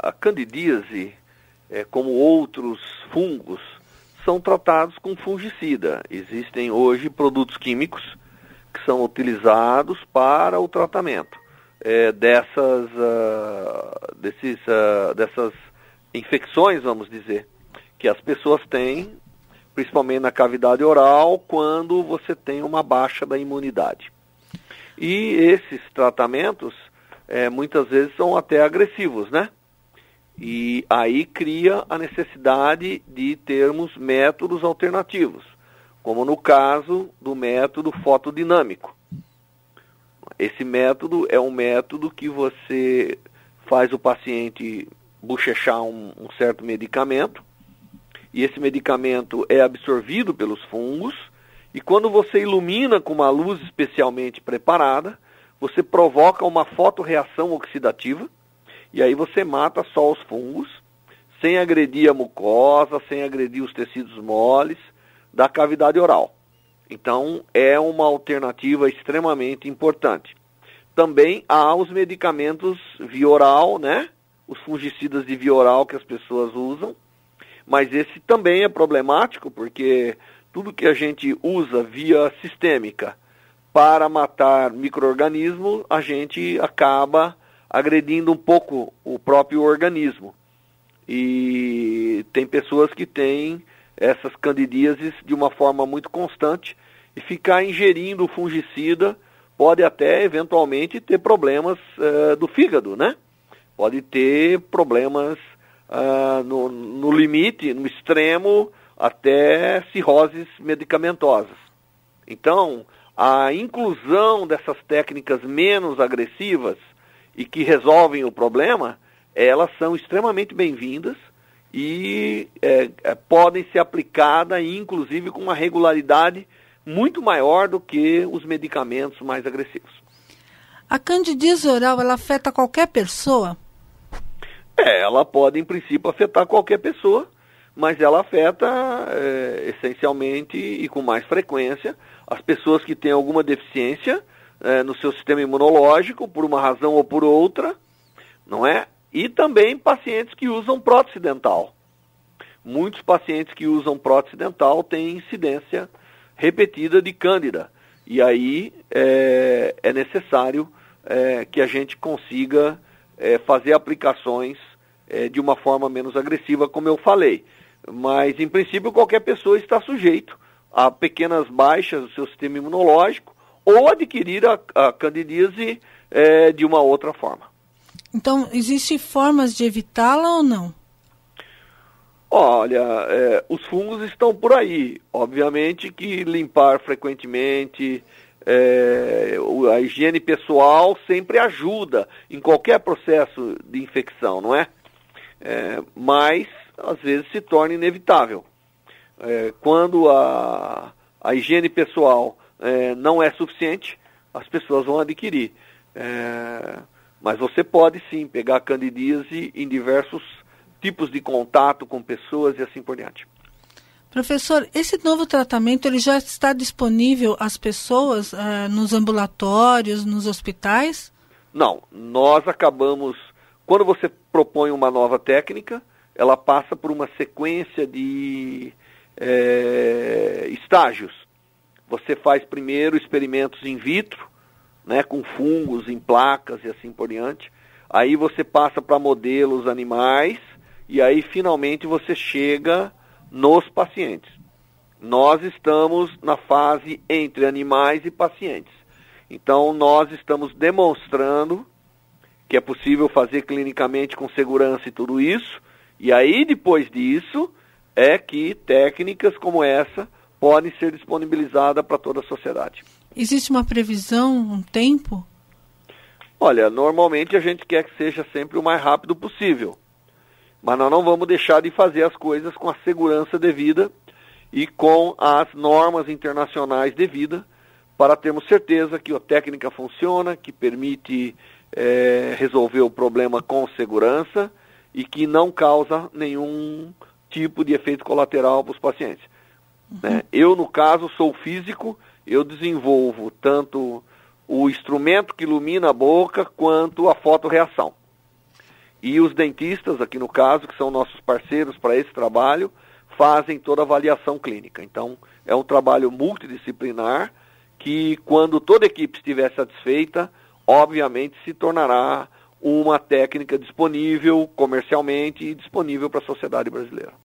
a candidíase, como outros fungos, são tratados com fungicida. Existem hoje produtos químicos que são utilizados para o tratamento dessas infecções, vamos dizer, que as pessoas têm, principalmente na cavidade oral, quando você tem uma baixa da imunidade. E esses tratamentos, muitas vezes, são até agressivos, né? E aí cria a necessidade de termos métodos alternativos, como no caso do método fotodinâmico. Esse método é um método que você faz o paciente bochechar um certo medicamento, e esse medicamento é absorvido pelos fungos, e quando você ilumina com uma luz especialmente preparada, você provoca uma fotorreação oxidativa, e aí você mata só os fungos, sem agredir a mucosa, sem agredir os tecidos moles da cavidade oral. Então, é uma alternativa extremamente importante. Também há os medicamentos via oral, né? Os fungicidas de via oral que as pessoas usam, mas esse também é problemático, porque tudo que a gente usa via sistêmica para matar micro-organismos, a gente acaba agredindo um pouco o próprio organismo. E tem pessoas que têm essas candidíases de uma forma muito constante, e ficar ingerindo o fungicida pode até eventualmente ter problemas do fígado, né? Pode ter problemas no limite, no extremo, até cirroses medicamentosas. Então, a inclusão dessas técnicas menos agressivas e que resolvem o problema, elas são extremamente bem-vindas e podem ser aplicadas, inclusive, com uma regularidade muito maior do que os medicamentos mais agressivos. A candidíase oral, ela afeta qualquer pessoa? Ela pode, em princípio, afetar qualquer pessoa, mas ela afeta essencialmente e com mais frequência as pessoas que têm alguma deficiência no seu sistema imunológico, por uma razão ou por outra, não é? E também pacientes que usam prótese dental. Muitos pacientes que usam prótese dental têm incidência repetida de cândida. E aí é necessário que a gente consiga fazer aplicações de uma forma menos agressiva, como eu falei. Mas, em princípio, qualquer pessoa está sujeito a pequenas baixas do seu sistema imunológico ou adquirir a candidíase de uma outra forma. Então, existem formas de evitá-la ou não? Olha, os fungos estão por aí. Obviamente que limpar frequentemente, a higiene pessoal sempre ajuda em qualquer processo de infecção, não é? Mas, às vezes, se torna inevitável. Quando a higiene pessoal não é suficiente, as pessoas vão adquirir. Mas você pode, sim, pegar candidíase em diversos tipos de contato com pessoas e assim por diante. Professor, esse novo tratamento ele já está disponível às pessoas nos ambulatórios, nos hospitais? Não, nós acabamos... Quando você propõe uma nova técnica, ela passa por uma sequência de estágios. Você faz primeiro experimentos in vitro, né, com fungos em placas e assim por diante. Aí você passa para modelos animais e aí finalmente você chega nos pacientes. Nós estamos na fase entre animais e pacientes. Então nós estamos demonstrando que é possível fazer clinicamente com segurança e tudo isso, e aí depois disso é que técnicas como essa podem ser disponibilizadas para toda a sociedade. Existe uma previsão, um tempo? Olha, normalmente a gente quer que seja sempre o mais rápido possível, mas nós não vamos deixar de fazer as coisas com a segurança devida e com as normas internacionais devidas para termos certeza que a técnica funciona, que permite resolver o problema com segurança e que não causa nenhum tipo de efeito colateral para os pacientes. Né? Eu, no caso, sou físico, eu desenvolvo tanto o instrumento que ilumina a boca quanto a fotorreação. E os dentistas, aqui no caso, que são nossos parceiros para esse trabalho, fazem toda a avaliação clínica. Então, é um trabalho multidisciplinar que, quando toda a equipe estiver satisfeita, obviamente se tornará uma técnica disponível comercialmente e disponível para a sociedade brasileira.